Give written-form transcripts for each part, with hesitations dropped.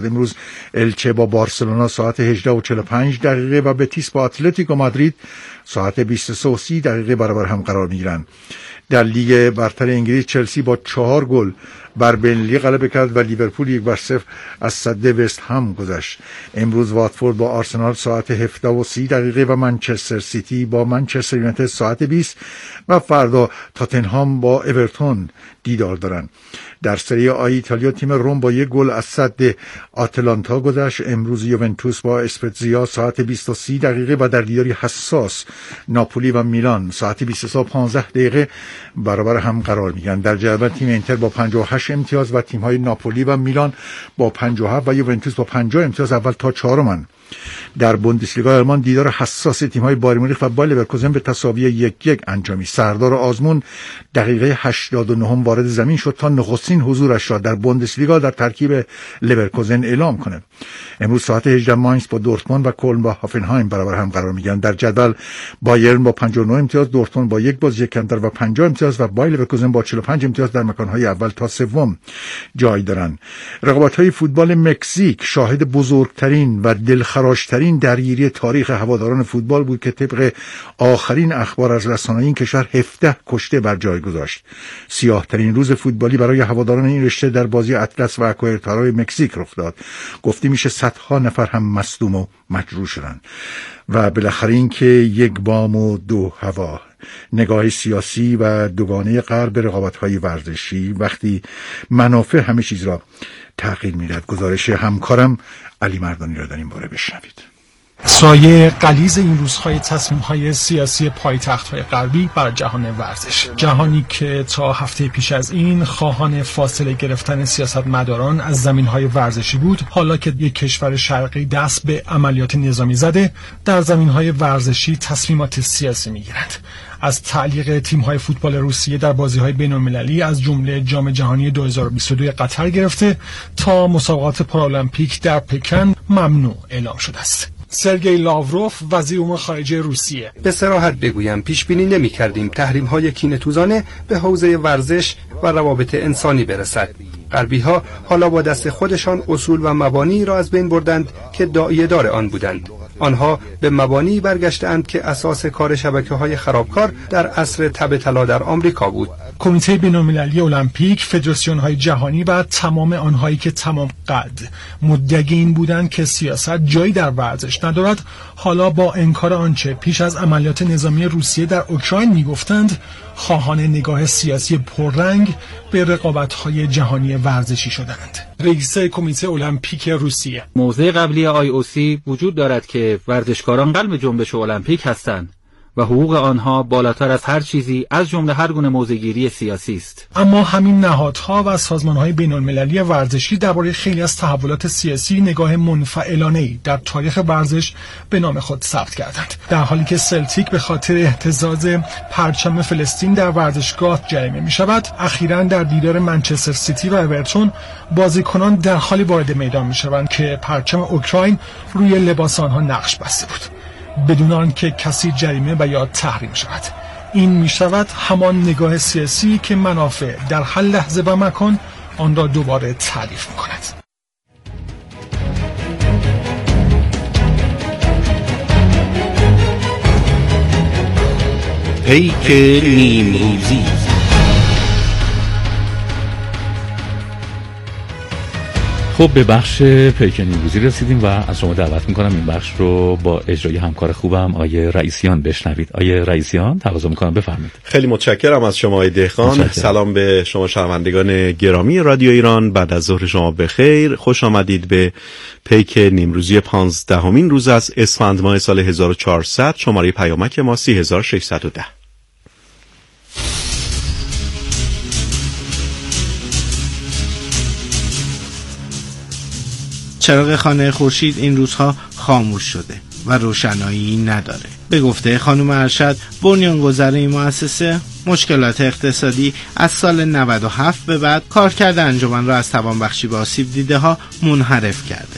امروز الچه با بارسلونا ساعت 18:45 و بتیس با اتلتیکو مادرید ساعت 23:30 برابر هم قرار میگیرند. در لیگ برتر انگلیس چلسی با 4 گل بر بنلی غلبه کرد و لیورپول 1-0 از سد وست هم گذشت. امروز واتفورد با آرسنال ساعت 17:30 و منچستر سیتی با منچستر یونایتد ساعت 20 و فردا تاتنهام با اورتون دیدار دارند. در سری آ ایتالیا تیم روم با 1 گل از سد آتلانتا گذشت. امروز یوونتوس با اسپتزیا ساعت 20:30 و در دیداری حساس ناپولی و میلان ساعت 23:15 برابر هم قرار میگیرند. در جدول تیم اینتر با 58 امتیاز و تیم‌های ناپولی و میلان با 57 و یوونتوس با 50 امتیاز اول تا چهارمند. در بوندسلیگا آلمان دیدار حساس تیم‌های بایر مونیخ و بایر لورکوزن به تساوی 1-1 انجامید. سردار آزمون دقیقه 89 وارد زمین شد تا نخستین حضورش را در بوندسلیگا در ترکیب لورکوزن اعلام کنه. امروز ساعت 18 ماینز با دورتموند و کلن با هافنهایم برابر هم قرار میگیرند. در جدول بایرن با 59 امتیاز، دورتموند با 1 بازی کمتر و 50 امتیاز و بایر لورکوزن با 45 امتیاز در مکان‌های اول تا سوم جای دارند. رقابت‌های فوتبال مکزیک شاهد بزرگترین و دلخراشترین درگیری تاریخ هواداران فوتبال بود که طبق آخرین اخبار از رسانه‌های این کشور 17 کشته بر جای گذاشت. سیاه‌ترین روز فوتبالی برای هواداران این رشته در بازی اطلس و اکوئرتارای مکزیک رخ داد. گفته میشه صدها نفر هم مصدوم و مجروح شدند. و بالاخره این که یک بام و دو هوا، نگاه سیاسی و دوگانه غرب به رقابت‌های ورزشی وقتی منافع همه چیز را تغییر می‌دهد. گزارش همکارم علی مردانی را در این باره بشنوید. سایه غلیظ این روزهای تصمیم‌های سیاسی پایتخت‌های غربی بر جهان ورزش، جهانی که تا هفته پیش از این خواهان فاصله گرفتن سیاستمداران از زمین‌های ورزشی بود، حالا که یک کشور شرقی دست به عملیات نظامی زده، در زمین‌های ورزشی تصمیمات سیاسی می‌گیرند. از تعلیق تیم‌های فوتبال روسیه در بازی‌های بین‌المللی از جمله جام جهانی 2022 قطر گرفته تا مسابقات پارالمپیک در پکن ممنوع اعلام شده است. سرگئی لاوروف وزیر امور خارجه روسیه: به صراحت بگویم پیش بینی نمی‌کردیم تحریم‌های کینه‌توزانه به حوزه ورزش و روابط انسانی برسد. غربی‌ها حالا با دست خودشان اصول و مبانی را از بین بردند که داعیه‌دار آن بودند. آنها به مبانی برگشتند که اساس کار شبکه‌های خرابکار در عصر تب طلا در آمریکا بود. کمیته بین‌المللی المپیک، فدراسیون‌های جهانی و تمام آنهایی که تمام قد مدعی این بودند که سیاست جایی در ورزش ندارد، حالا با انکار آنچه پیش از عملیات نظامی روسیه در اوکراین میگفتند، خواهان نگاه سیاسی پررنگ به رقابت‌های جهانی ورزشی شدند. رئیس کمیته المپیک روسیه: موضع قبلی IOC وجود دارد که ورزشکاران قلب جنبش المپیک هستند و حقوق آنها بالاتر از هر چیزی از جمله هر گونه موضع‌گیری سیاسی است. اما همین نهادها و سازمان‌های بین‌المللی ورزشی درباره خیلی از تحولات سیاسی نگاه منفعلانه‌ای در تاریخ ورزش به نام خود ثبت کردند. در حالی که سلتیک به خاطر اهتزاز پرچم فلسطین در ورزشگاه جریمه می‌شود، اخیراً در دیدار منچستر سیتی و اورتون بازیکنان در حالی وارد میدان می‌شوند که پرچم اوکراین روی لباس آنها نقش بسته بود، بدون آنکه کسی جریمه و یا تحریم شود. این می شود همان نگاه سیاسی که منافع در هر لحظه و مکان آن را دوباره تعریف می کند. پیک نیمروزی. خب به بخش پیک نیمروزی رسیدیم و از شما دعوت میکنم این بخش رو با اجرای همکار خوبم آیه رئیسیان بشنوید. آیه رئیسیان تقاضا میکنم بفرمایید. خیلی متشکرم از شما آیه دهقان. سلام به شما شنوندگان گرامی رادیو ایران، بعد از ظهر شما بخیر. خوش آمدید به پیک نیمروزی 15مین روز از اسفند ماه سال 1400. شماره پیامک ما 3610. چراغ خانه خورشید این روزها خاموش شده و روشنایی نداره. به گفته خانم ارشد، بنیانگذار این مؤسسه، مشکلات اقتصادی از سال 97 به بعد کارکرد انجمن را از توانبخشی به آسیب دیده ها منحرف کرده.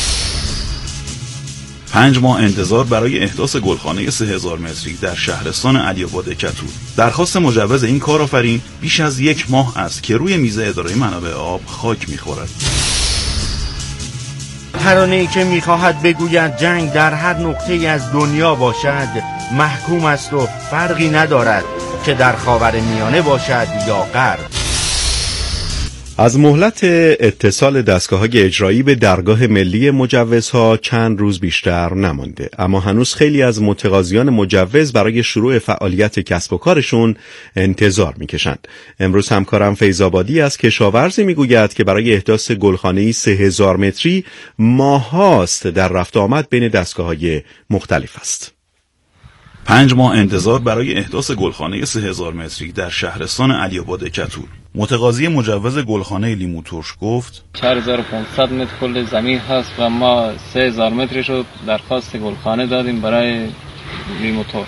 5 ماه انتظار برای احداث گلخانه 3000 متری در شهرستان علی‌آباد کتور. درخواست مجوز این کارآفرین بیش از 1 ماه است که روی میز اداره منابع آب خاک می‌خورد. ترانه‌ای که می‌خواهد بگوید جنگ در هر نقطه‌ای از دنیا باشد محکوم است و فرقی ندارد که در خاورمیانه باشد یا غرب. از مهلت اتصال دستگاه‌های اجرایی به درگاه ملی مجوزها چند روز بیشتر نمانده، اما هنوز خیلی از متقاضیان مجوز برای شروع فعالیت کسب و کارشون انتظار می‌کشند. امروز همکارم فیض‌آبادی از کشاورزی می‌گوید که برای احداث گلخانه‌ای 3000 متری ماه‌هاست در رفت آمد بین دستگاه‌های مختلف است. 5 ماه انتظار برای احداث گلخانه 3000 متری در شهرستان علی‌آباد کتور. متقاضی مجوز گلخانه لیمو ترش گفت 4500 متر کل زمین هست و ما 3000 مترش رو درخواست گلخانه دادیم برای لیمو ترش.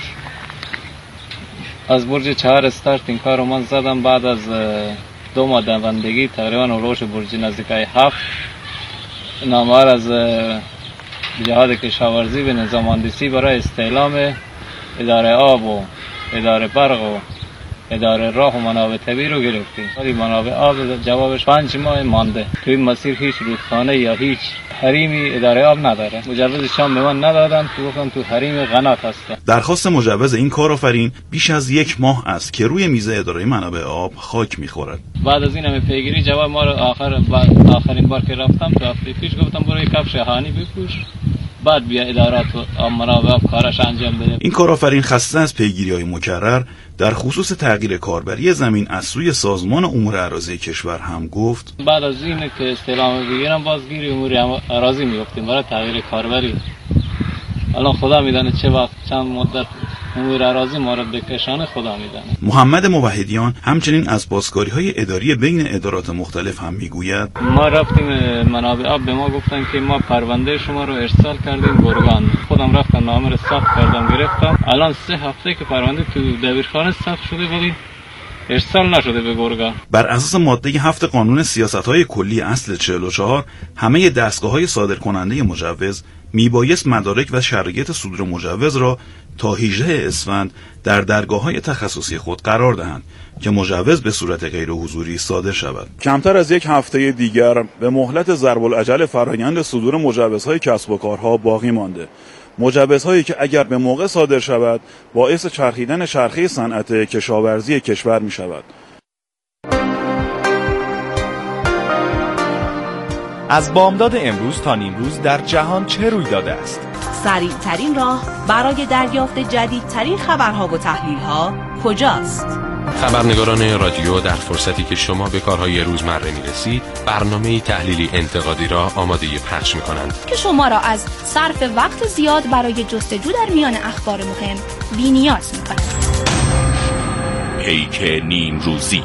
از برج 4 استارت این کار رو من زدم. بعد از 2 ماه دوندگی تقریبا اولوش برج نزدیکای 7 نامه‌ها از جهاد کشاورزی به نظام مهندسی برای استعلام اداره آب و اداره برق و اداره راه و منابع طبیعی رو گرفتیم. ولی منابع آب جوابش 5 ماه مانده. توی این مسیر هیچ رودخانه یا هیچ حریمی اداره آب نداره. مجوزش هم به من ندادن که گفتم تو حریم قنات هستم. درخواست مجوز این کارآفرین بیش از 1 ماه است که روی میز اداره منابع آب خاک میخورد. بعد از این همه پیگیری جواب ما رو آخرین بار که رفتم تو هفته پیش گفتم برو یک کفش هانی بپوش بعد بیا ادارات و منابع آب کارش انجام بده. این کارآفرین خسته از پیگیری‌های مکرر در خصوص تغییر کاربری زمین از سوی سازمان امور اراضی کشور هم گفت بعد از این که استعلام بگیرم بازگیری امور اراضی می‌گفتیم برای تغییر کاربری. الان خدا میدونه چه وقت چند مدت امور اراضی مورد بکشانه خدا میدونه. محمد موحدیان همچنین از بازکاری‌های اداری بین ادارات مختلف هم میگوید ما رفتیم منابع آب به ما گفتن که ما پرونده شما رو ارسال کردیم گرگان. خودم رفتم نامه رو ثبت کردم گرفتم. الان 3 هفته که پرونده تو دبیرخانه ثبت شده ولی ارسال نشده به گرگان. بر اساس ماده 7 قانون سیاست‌های کلی اصل 44 همه دستگاه‌های صادرکننده مجوز میبایست مدارک و شرایط صدور مجوز را تا 18 اسفند در درگاه‌های تخصصی خود قرار دهند که مجوز به صورت غیر حضوری صادر شود. کمتر از 1 هفته دیگر به مهلت ضرب العجل فرآیند صدور مجوزهای کسب و کارها باقی مانده. مجوزهایی که اگر به موقع صادر شود باعث چرخیدن چرخه صنعت کشاورزی کشور می شود. از بامداد امروز تا نیمروز در جهان چه روی داده است؟ سریع‌ترین راه برای دریافت جدیدترین خبرها و تحلیل‌ها کجاست؟ خبرنگاران رادیو در فرصتی که شما به کارهای روزمره می‌رسید، برنامه تحلیلی انتقادی را آماده پخش می‌کنند که شما را از صرف وقت زیاد برای جستجو در میان اخبار مهم بی‌نیاز می‌کند. پیک نیمروزی.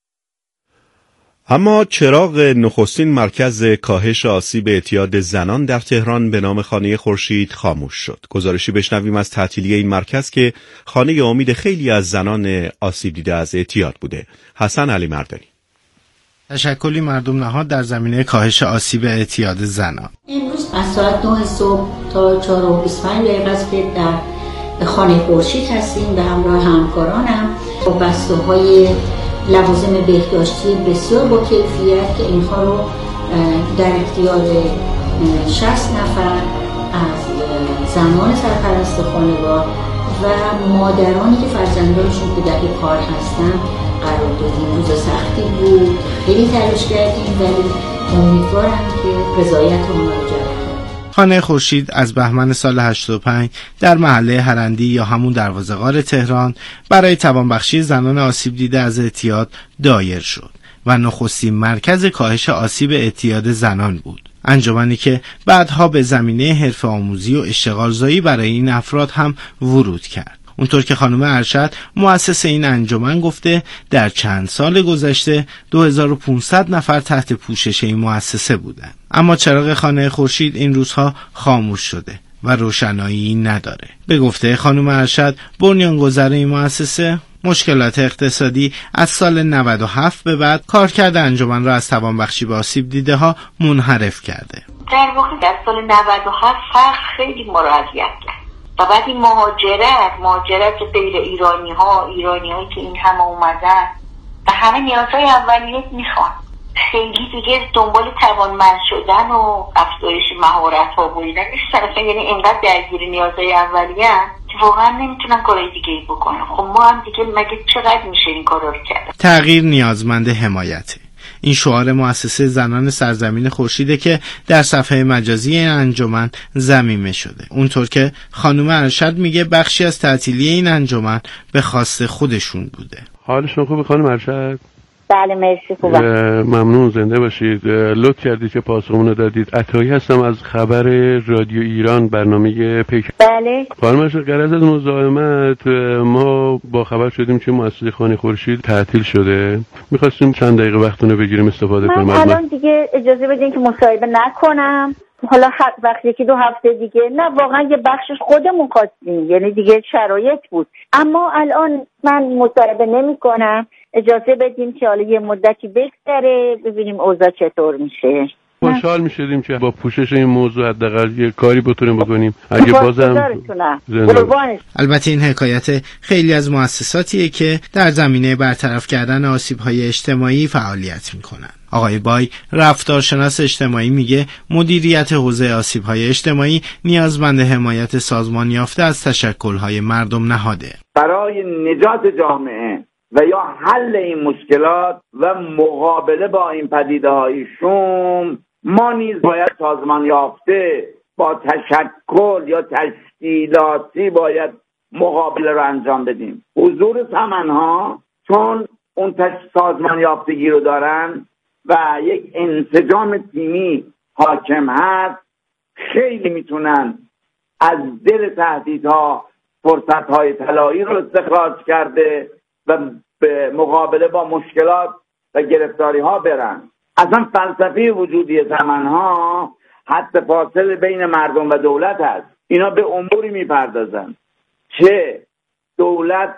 اما چراغ نخستین مرکز کاهش آسیب اعتیاد زنان در تهران به نام خانه خورشید خاموش شد. گزارشی بشنویم از تعطیلی این مرکز که خانه امید خیلی از زنان آسیب دیده از اعتیاد بوده. حسن علی مردانی. تشکلی مردم نهاد در زمینه کاهش آسیب اعتیاد زنان. امروز از ساعت 9 صبح تا 4:25 دقیقه است که در خانه خورشید هستیم به همراه همکارانم با بسته‌های لوازم بهداشتی بسیار با کیفیت که اینها رو در اختیار 60 نفر از زنان سرپرست خانوار و مادرانی که فرزندانشون کودک کار هستن قرار دادیم. روز سختی بود، خیلی تلاش کردیم ولی امیدوارم که رضایت اونها رو جلب کنیم. خانه خورشید از بهمن سال 85 در محله هرندی یا همون دروازه غار تهران برای توانبخشی زنان آسیب دیده از اعتیاد دایر شد و نخستین مرکز کاهش آسیب اعتیاد زنان بود. انجمنی که بعدها به زمینه حرفه آموزی و اشتغالزایی برای این افراد هم ورود کرد. اونطور که خانم ارشد مؤسس این انجمن گفته در چند سال گذشته 2500 نفر تحت پوشش این مؤسسه بودند. اما چراغ خانه خورشید این روزها خاموش شده و روشنایی نداره. به گفته خانم ارشد بنیانگذار این مؤسسه مشکلات اقتصادی از سال 97 به بعد کارکرد انجمن را از توانبخشی به آسیب دیده ها منحرف کرده. در واقع در سال 97 فقر خیلی ما را اذیت کرد و بعد این مهاجرت غیر ایرانی هایی که این همه اومدن و همه نیازهای اولیه میخوان. خیلی دیگه دنبال توانمند شدن و افزایش مهارت‌ها و اینا نیستن اصلا، یعنی اینقدر درگیر نیازهای اولیه که واقعا نمیتونن کارهای دیگه ای بکنن. خب ما هم دیگه مگه چقدر میشه این کارا رو کرد؟ تغییر نیازمند حمایته. این شعار مؤسسه زنان سرزمین خورشیده که در صفحه مجازی این انجمن ضمیمه شده. اونطور که خانم ارشد میگه بخشی از تعطیلی این انجمن به خواست خودشون بوده. حالشون خوبه خانم ارشد؟ بله مرسی خوبم. ممنون، زنده باشید. لطف کردید که پاسخمون رو دادید. عطایی هستم از خبر رادیو ایران، برنامه پیک. بله خانم ارشد، غرض از مزاحمت، ما با خبر شدیم که مؤسسه خانه خورشید تعطیل شده. می‌خواستیم چند دقیقه وقتونو بگیریم استفاده کنیم. من الان دیگه اجازه بدین که مصاحبه نکنم. حالا وقت یکی دو هفته دیگه، نه واقعا یه بخشش خودمون خواستیم، یعنی دیگه شرایط بود، اما الان من مصاحبه نمی‌کنم. اجازه بدیم که حالا یه مدتی بگذره ببینیم اوضاع چطور میشه. خوشحال میشدیم که با پوشش این موضوع حداقل یه کاری بتونیم بکنیم. اگه بازم البته این حکایت خیلی از مؤسساتیه که در زمینه برطرف کردن آسیب‌های اجتماعی فعالیت میکنن. آقای بای، رفتارشناس اجتماعی، میگه مدیریت حوزه آسیب‌های اجتماعی نیازمند حمایت سازمان یافته از تشکل‌های مردم نهاده. برای نجات جامعه و یا حل این مشکلات و مقابله با این پدیده‌های شوم، ما نیز باید سازمان یافته با تشکل یا تشکیلاتی باید مقابله رو انجام بدیم. حضور سمنها چون اون سازمان یافتگی رو دارن و یک انسجام تیمی حاکم هست، خیلی میتونن از دل تهدیدها فرصت‌های طلایی رو استخراج کرده و به مقابله با مشکلات و گرفتاری ها برن. اصلا فلسفه وجودی زمانها حد فاصل بین مردم و دولت هست. اینا به اموری میپردازن که دولت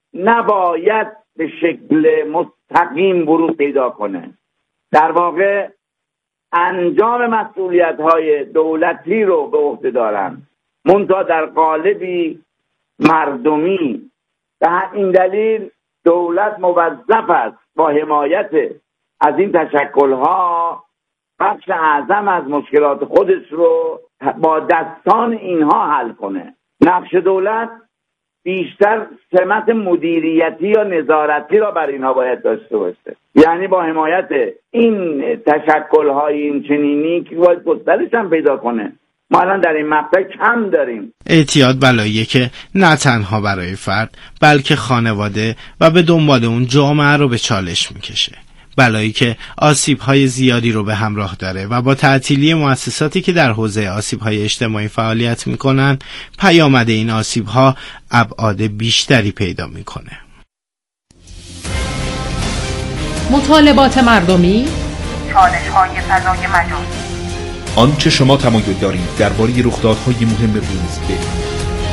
نباید به شکل مستقیم ورود پیدا کنه. در واقع انجام مسئولیت های دولتی رو به عهده دارن، منتها در قالبی مردمی. به این دلیل دولت موظف است با حمایت از این تشکل‌ها بخش اعظم از مشکلات خودش رو با دستان اینها حل کنه. نقش دولت بیشتر سمت مدیریتی یا نظارتی را بر اینها باید داشته باشه، یعنی با حمایت این تشکل‌های این چنینی که باید گسترش هم پیدا کنه. ما الان در این مقطع کم داریم. اعتیاد بلاییه که نه تنها برای فرد بلکه خانواده و به دنبال اون جامعه رو به چالش میکشه. بلایی که آسیب‌های زیادی رو به همراه داره و با تعطیلی مؤسساتی که در حوزه آسیب‌های اجتماعی فعالیت میکنن، پیامد این آسیب‌ها ابعاد بیشتری پیدا میکنه. مطالبات مردمی، چالش‌های فضای مجازی، آنچه شما تمایل دارید درباره رخدادهای مهم روز بدانید.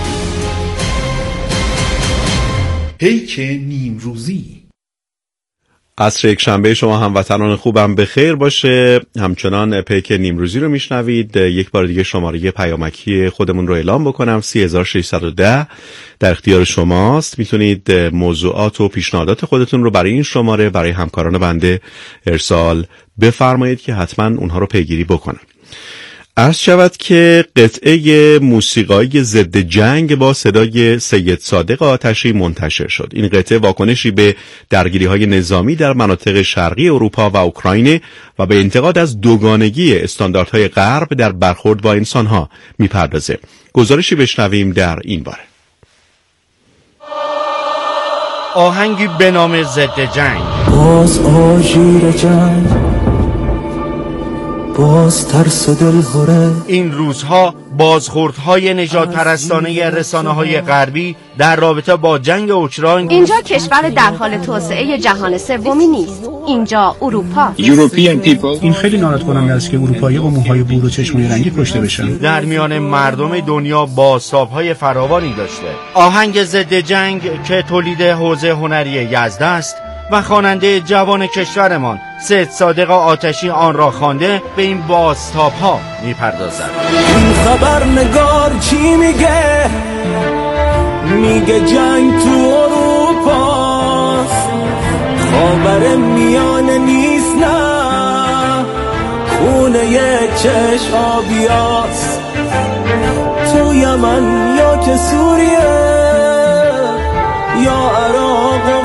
پیک نیمروزی. عصر یک شنبه شما هموطنان خوبم بخیر باشه. همچنان پیک نیمروزی رو میشنوید. یک بار دیگه شماره پیامکی خودمون رو اعلام بکنم، 3610 در اختیار شماست. میتونید موضوعات و پیشنهادات خودتون رو برای این شماره برای همکاران بنده ارسال بفرمایید که حتما اونها رو پیگیری بکنن. عرض شود که قطعه موسیقایی ضد جنگ با صدای سید صادق آتشی منتشر شد. این قطعه واکنشی به درگیری‌های نظامی در مناطق شرقی اروپا و اوکراین و به انتقاد از دوگانگی استانداردهای غرب در برخورد با انسان‌ها می‌پردازه. گزارشی بشنویم در این باره. آهنگی به نام ضد جنگ. باز آژیر جنگ، باز ترس و دلهره. این روزها بازخوردهای نژاد پرستانه رسانه‌های غربی در رابطه با جنگ اوکراین. اینجا کشور در حال توسعه جهان سومی نیست، اینجا اروپا. این خیلی ناراحت کننده است که اروپایی با موهای بور و چشمای رنگی کشته بشن. در میان مردم دنیا بازتاب‌های فراوانی داشته. آهنگ ضد جنگ که تولید حوزه هنری یزد است و خواننده جوان کشورمان سید صادق آتشی آن را خوانده، به این بازتاب‌ها می‌پردازد. این خبرنگار چی میگه؟ میگه جنگ تو اروپاست، خاور میانه نیست، نه خونه چشم آبیاست، تو یمن یا که سوریه یا عراق و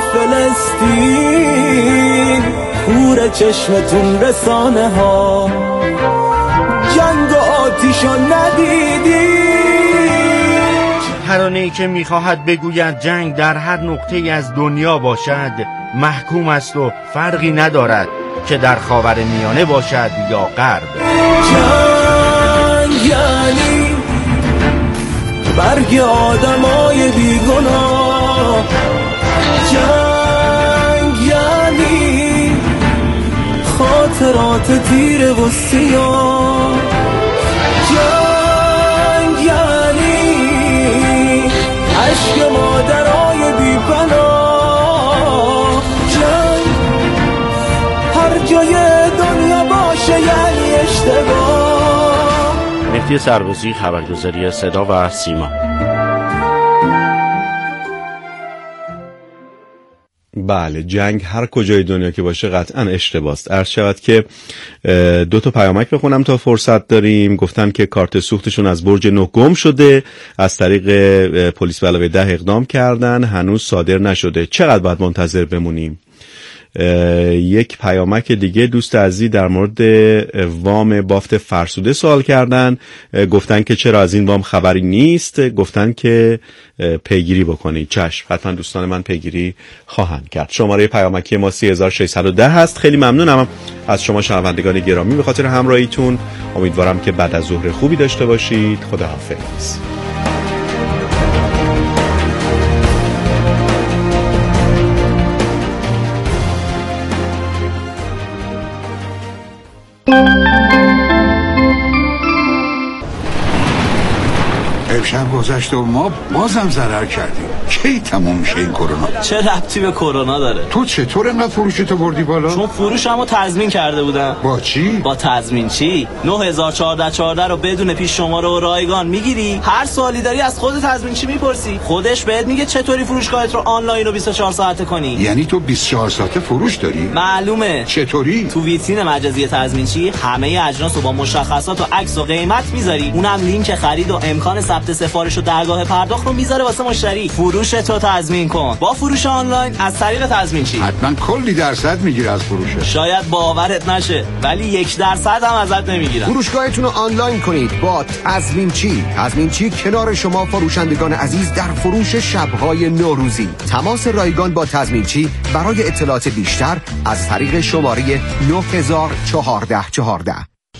فلسطین، خور چشمتون رسانه ها جنگ و آتیشو ندیدی. ترانه‌ای که می‌خواهد بگوید جنگ در هر نقطه‌ای از دنیا باشد محکوم است و فرقی ندارد که در خاورمیانه باشد یا غرب. جنگ یعنی برگ آدمای بیگناه، جنگ یعنی خاطرات تیره و سیاه، جنگ یعنی عشق مادرای بی‌پناه، جنگ هر جای دنیا باشه یعنی اشتباه. مهدی سربازی، خبرگزاری صدا و سیما. بله، جنگ هر کجای دنیا که باشه قطعا اشتباه است. عرض شود که 2 تا پیامک بخونم تا فرصت داریم. گفتن که کارت سوختشون از برج 9 گم شده، از طریق پلیس به علاوه 10 اقدام کردن، هنوز صادر نشده. چقدر باید منتظر بمونیم؟ یک پیامک دیگه دوست عزیزی در مورد وام بافت فرسوده سوال کردن، گفتن که چرا از این وام خبری نیست، گفتن که پیگیری بکنید. چشم، حتما دوستان من پیگیری خواهند کرد. شماره پیامکی ما 3610 هست. خیلی ممنونم از شما شنوندگان گرامی به خاطر همراهیتون. امیدوارم که بعد از ظهر خوبی داشته باشید. خداحافظ. امشب گذشت و ما بازم ضرر کردیم. کی تموم میشه این کرونا؟ چه ربطی به کرونا داره؟ تو چطور انقدر فروشتو بردی بالا؟ چون فروشمو تضمین کرده بودم. با چی؟ با تضمین چی؟ 9414 رو بدون پیش شماره و رایگان میگیری. هر سوالی داری از خود تضمین چی میپرسی، خودش بهت میگه چطوری فروشگاهت رو آنلاین و 24 ساعته کنی. یعنی تو 24 ساعته فروش داری؟ معلومه. چطوری؟ تو ویترین مجازی تضمین چی همه اجناس رو با مشخصات و عکس و قیمت میذاری، اونم لینک خرید و امکان ثبت سفارش و درگاه پرداخت رو میذاره واسه مشتری. فروش تو تضمین کن با فروش آنلاین از طریق تضمین چی. حتما کلی درصد میگیره از فروشه. شاید باورت نشه ولی 1% هم ازت نمیگیرن. فروشگاهتون رو آنلاین کنید با تضمین چی. تضمین چی کنار شما فروشندگان عزیز در فروش شب‌های نوروزی. تماس رایگان با تضمین چی برای اطلاعات بیشتر از طریق شماره 901414.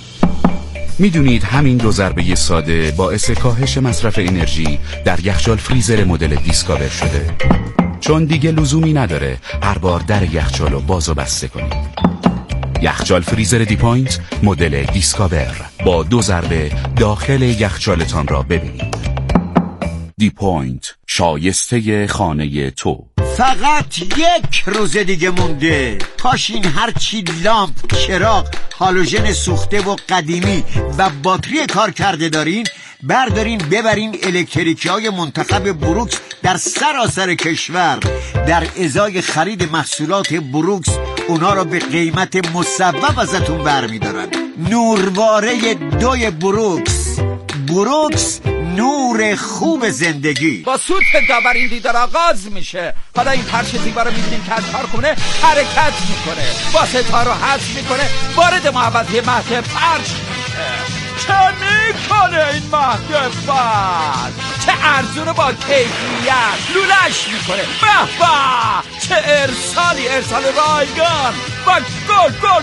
میدونید همین 2 ضربه ساده باعث کاهش مصرف انرژی در یخچال فریزر مدل دیسکاور شده، چون دیگه لزومی نداره هر بار در یخچال رو باز و بسته کنید. یخچال فریزر دیپوینت مدل دیسکاور با 2 ضربه داخل یخچالتان را ببینید. دیپوینت، شایسته خانه تو. فقط 1 روز دیگه مونده. پاشین هرچی لامپ، چراغ، هالوژن سوخته و قدیمی و باتری کار کرده دارین بردارین ببرین الکتریکی های منتخب بروکس در سراسر کشور. در ازای خرید محصولات بروکس اونا رو به قیمت مصوب ازتون برمیدارن. نورواره 2 بروکس. بروکس، نور خوب زندگی. با سوت داور این دیدار آغاز میشه. حالا این پرش زیبا رو میبینیم که از کارخونه حرکت میکنه، با ستاره رو حذف میکنه، وارد محوطه مهد پرش میشه. چه میکنه این مهد فرش؟ چه ارزونه با کیفیت لولش میکنه. به به چه ارسالی، ارسال رایگان و گل گل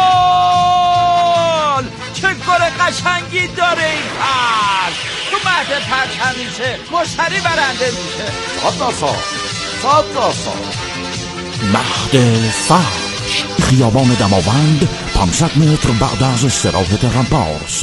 گل. چه گل قشنگی داره این پرش. تو مهد پرش همیشه مشتری برنده میشه. صد مهد فرش، خیابان دماوند، 500 متر بعد از استراحت رمپارس.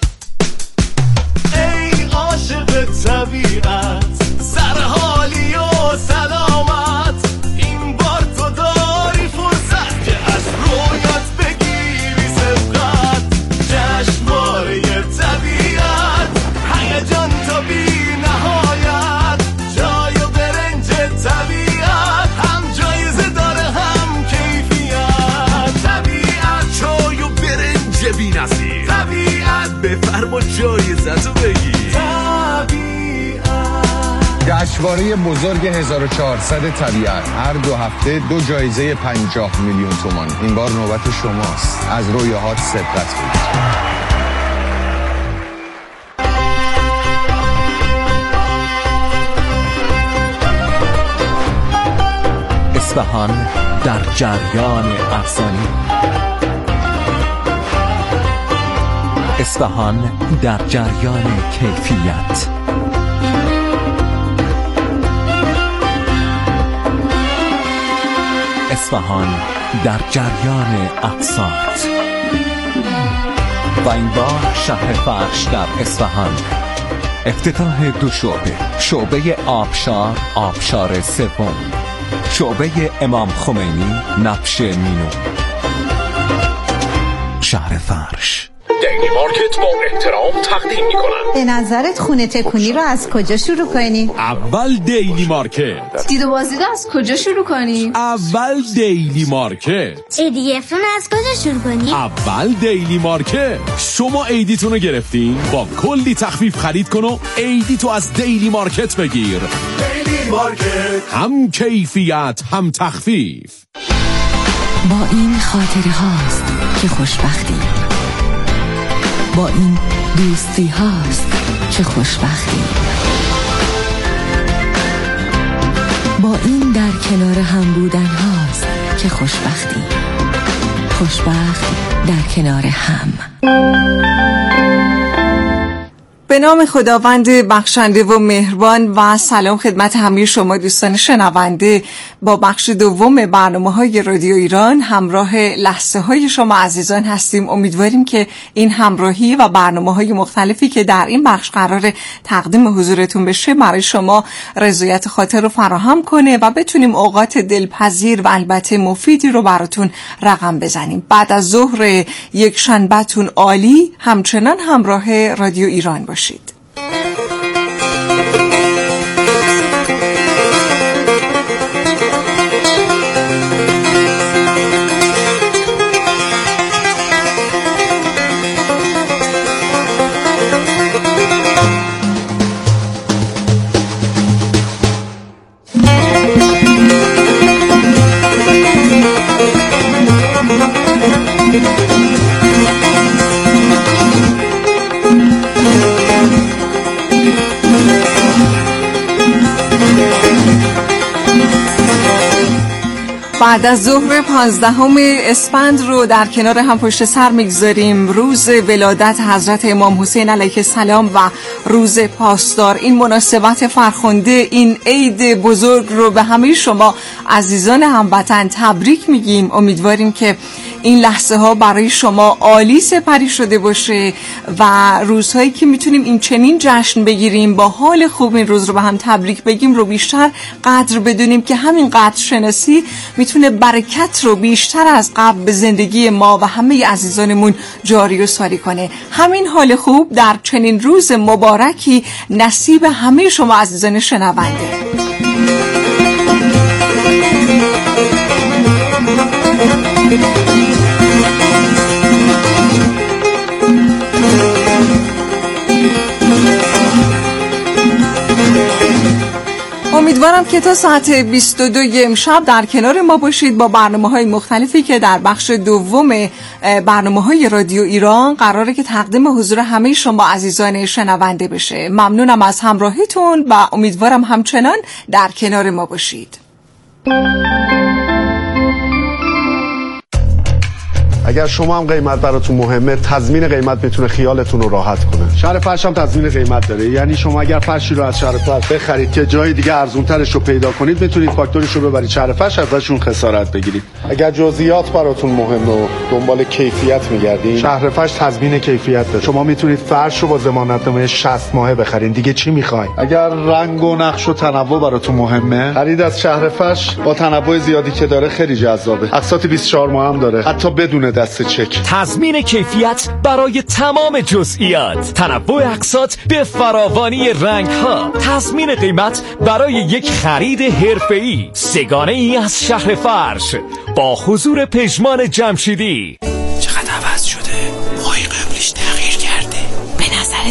ای عاشق طبیعت، سرحالی و سلامت، این بار تو داری فرصت که از رویات بگیری سبقت. جشنواره طبیعت، هیجان تا بی نهایت، جای و برنج طبیعت، هم جایزه داره هم کیفیت. طبیعت، چای و برنج بی نظیر، جایزتو بگیر. جشنواره بزرگ 1400 طبیعت، هر 2 هفته 2 جایزه 50 میلیون تومان. این بار نوبت شماست. از رویاهات سبقت کنید. اصفهان در جریان افسانه. اصفهان در جریان کیفیت. اصفهان در جریان اقساط. و این بار شهر فرش در اصفهان. افتتاح 2 شعبه، شعبه آبشار سوم، شعبه امام خمینی نبش مینو. شهر فرش. دیلی مارکت با احترام تقدیم می‌کنم. به نظرت خونه تکونی رو از کجا شروع کنیم؟ اول دیلی مارکت. دید و بازدید از کجا شروع کنیم؟ اول دیلی مارکت. ایدیتون از کجا شروع کنیم؟ اول دیلی مارکت. شما ایدیتون رو گرفتین؟ با کلی تخفیف خرید کن و ایدیتو از دیلی مارکت بگیر. دیلی مارکت، هم کیفیت هم تخفیف. با این خاطره هاست که خوشبختی، با این دوستی هاست که خوشبختی، با این در کنار هم بودن هاست که خوشبختی. خوشبخت در کنار هم. به نام خداوند بخشنده و مهربان و سلام خدمت همه شما دوستان شنونده. با بخش دوم برنامه‌های رادیو ایران همراه لحظه های شما عزیزان هستیم. امیدواریم که این همراهی و برنامه‌های مختلفی که در این بخش قرار تقدیم حضورتون بشه برای شما رضایت خاطر رو فراهم کنه و بتونیم اوقات دلپذیر و البته مفیدی رو براتون رقم بزنیم. بعد از ظهر یک شنبه‌تون عالی، همچنان همراه رادیو ایران باشید. بعد از ظهر 15 اسفند رو در کنار هم پشت سر میگذاریم. روز ولادت حضرت امام حسین علیه السلام و روز پاسدار. این مناسبت فرخنده، این عید بزرگ رو به همه شما عزیزان هموطن تبریک میگیم. امیدواریم که این لحظه ها برای شما عالی سپری شده باشه و روزهایی که میتونیم این چنین جشن بگیریم، با حال خوب این روز رو به هم تبریک بگیم رو بیشتر قدر بدونیم که همین قدر شناسی میتونه برکت رو بیشتر از قبل به زندگی ما و همه عزیزانمون جاری و ساری کنه. همین حال خوب در چنین روز مبارکی نصیب همه شما عزیزان شنونده. امیدوارم که تا ساعت 22 امشب در کنار ما باشید با برنامه‌های مختلفی که در بخش دوم برنامه‌های رادیو ایران قراره که تقدیم حضور همه شما عزیزان شنونده بشه. ممنونم از همراهیتون و امیدوارم همچنان در کنار ما باشید. اگر شما هم قیمت براتون مهمه، تضمین قیمت میتونه خیالتون رو راحت کنه. شهر فرش هم تضمین قیمت داره، یعنی شما اگر فرشی رو از شهر فرش بخرید که جای دیگه ارزونترش رو پیدا کنید، میتونید فاکتوریش رو ببرید شهر فرش، ازشون خسارت بگیرید. اگر جزئیات براتون مهمه و دنبال کیفیت میگردین، شهر فرش تضمین کیفیت داره. شما میتونید فرش رو با ضمانتنامه 60 ماهه بخرید. دیگه چی میخواید؟ اگر رنگ و نقش و تنوع براتون مهمه، خرید از شهر فرش با تنوع زیادی که داره خیلی جذابه. اقساط 24 ماه هم داره، حتی بدون دست چک. تضمین کیفیت برای تمام جزئیات، تنوع اقساط به فراوانی رنگ ها، تضمین قیمت برای یک خرید حرفه‌ای. سگانه ای از شهر فرش با حضور پژمان جمشیدی. چقدر عوض شده؟ موهای قبلش تغییر کرده. به نظر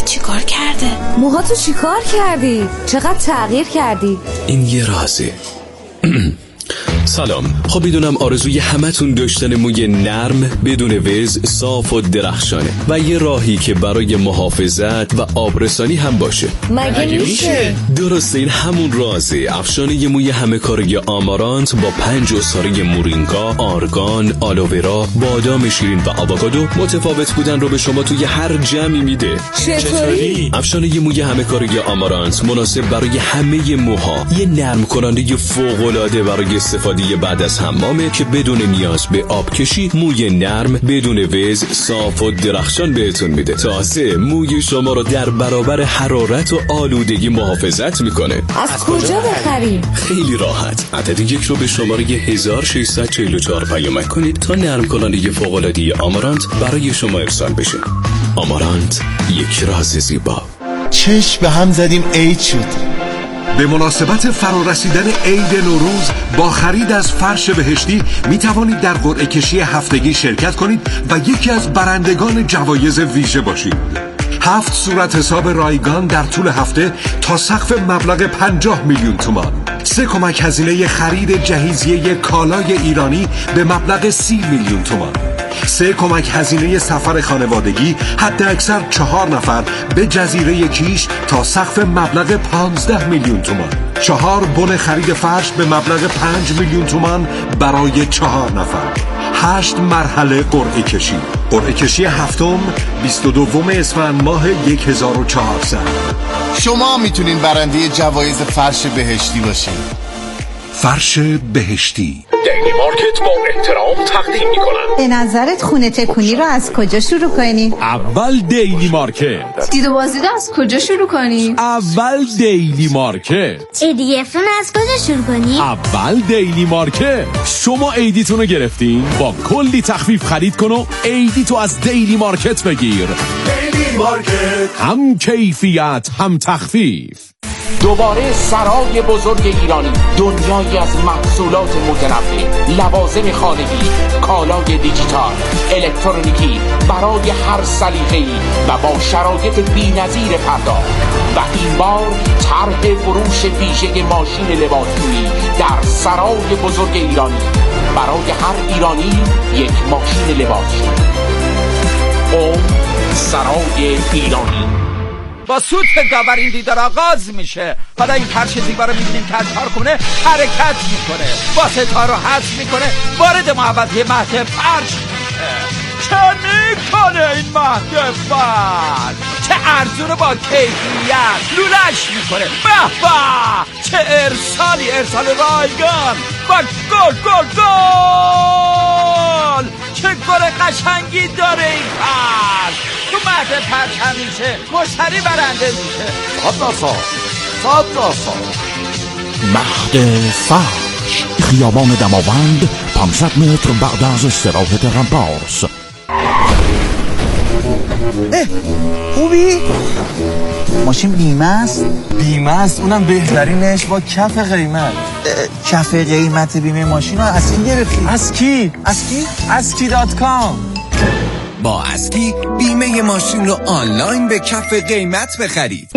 موهاتو چیکار کردی؟ چقدر تغییر کردی؟ این یه رازه. سلام. خب میدونم آرزوی همتون داشتن موی نرم بدون وز، صاف و درخشانه و یه راهی که برای محافظت و آبرسانی هم باشه. مگه میشه؟ درسته، این همون رازه. افشانه موی همه کاری آمارانت با 5 عصاره مورینگا، آرگان، آلوورا، بادام شیرین و آووکادو متفاوت بودن رو به شما توی هر جمعی میده. چطوری؟ افشانه موی همه کاری آمارانت مناسب برای همه موها، یه نرم کننده فوق‌العاده برای استفاده بعد از حمامه که بدون نیاز به آب کشی موی نرم بدون وز، صاف و درخشان بهتون میده. تازه موی شما رو در برابر حرارت و آلودگی محافظت میکنه. از کجا بخریم؟ خیلی راحت. عدد 1 رو به شماره 1644 پیامک کنید تا نرم کننده فوق‌العاده آمارانت برای شما ارسال بشه. آمارانت، یک راز زیبا. چشم به هم زدیم عید شد. به مناسبت فرارسیدن عید نوروز با خرید از فرش بهشتی می توانید در قرعه کشی هفتگی شرکت کنید و یکی از برندگان جوایز ویژه باشید. 7 صورت حساب رایگان در طول هفته تا سقف مبلغ 50 میلیون تومان. 3 کمک هزینه خرید جهیزیه کالای ایرانی به مبلغ 30 میلیون تومان. 3 کمک هزینه سفر خانوادگی حد اکثر 4 نفر به جزیره کیش تا سقف مبلغ 15 میلیون تومان. 4 بن خرید فرش به مبلغ 5 میلیون تومان برای 4 نفر. 8 مرحله قرعه کشی. قرعه کشی هفتم 22 اسفند ماه 1400. شما میتونین برنده جوایز فرش بهشتی باشین. فرش بهشتی. دیلی مارکت با احترام تقدیم میکنن. به نظرت خونه تکونی رو از کجا شروع کنیم؟ اول دیلی مارکت. دید و بازدید از کجا شروع کنیم؟ اول دیلی مارکت. ایدیفون از کجا شروع کنیم؟ اول دیلی مارکت. شما ایدیتون رو گرفتین؟ با کلی تخفیف خرید کن و ایدیتو از دیلی مارکت بگیر. دیلی مارکت، هم کیفیت هم تخفیف. دوباره سرای بزرگ ایرانی، دنیایی از محصولات متنوع، لوازم خانگی، کالای دیجیتال، الکترونیکی برای هر سلیقه‌ای و با شرایط بی‌نظیر پرداخت. و این بار طرح فروش ویژه ماشین لباسشویی در سرای بزرگ ایرانی. برای هر ایرانی یک ماشین لباسشویی. سرای ایرانی. با سوت داور این دیدار آغاز میشه. حالا این فرش زیبا رو میبینیم که از کارخونه حرکت میکنه، با ستاره رو حذف میکنه، وارد محوطه مهد فرش میشه. چه میکنه این مهد فرش؟ چه ارزونه با کیفیت لولش میکنه. به به، چه ارسالی، ارسال رایگان و گل گل گل. چه گل قشنگی داره این فرش. تو مهد فرش همیشه مشتری برنده میشه. صد مهد فرش، خیابان دماوند، 500 متر بعد از استراحت رمپارس. خوبی؟ ماشین بیمه است؟ بیمه است، اونم بهترینش با کف قیمت. کف قیمت بیمه ماشین رو از کی گرفتی؟ از کی؟ اسکی.com. با اسکی بیمه ماشین رو آنلاین به کف قیمت بخرید.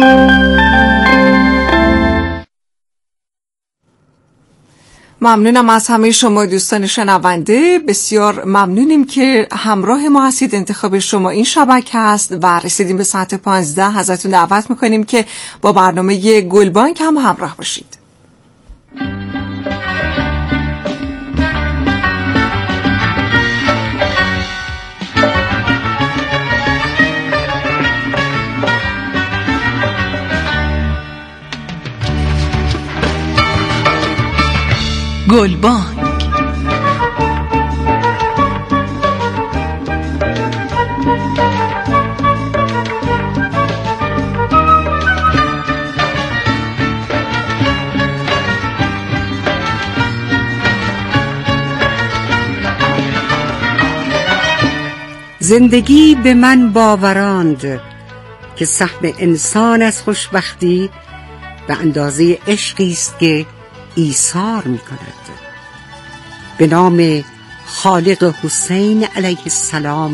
ممنونم از همه شما دوستان شنونده. بسیار ممنونیم که همراه ما هستید. انتخاب شما این شبکه است و رسیدیم به ساعت 15. ازتون دعوت میکنیم که با برنامه گلبانک هم همراه باشید. گلبانک. زندگی به من باوراند که سهم انسان از خوشبختی به اندازه عشقی است که ایثار می کند. به نام خالق حسین علیه السلام